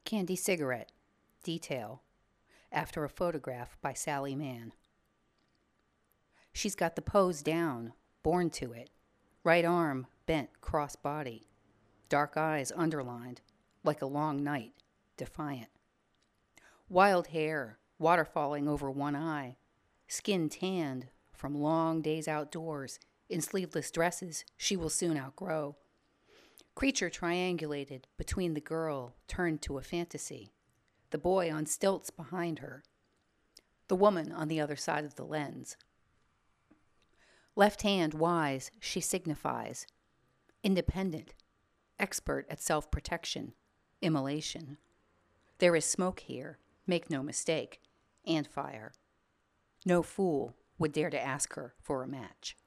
Candy cigarette. Detail. After a photograph by Sally Mann. She's got the pose down, born to it. Right arm bent cross body. Dark eyes underlined, like a long night, defiant. Wild hair, water falling over one eye. Skin tanned from long days outdoors in sleeveless dresses she will soon outgrow. Creature triangulated between the girl turned to a fantasy. The boy on stilts behind her. The woman on the other side of the lens. Left hand wise, she signifies. Independent. Expert at self-protection. Immolation. There is smoke here, make no mistake, and fire. No fool would dare to ask her for a match.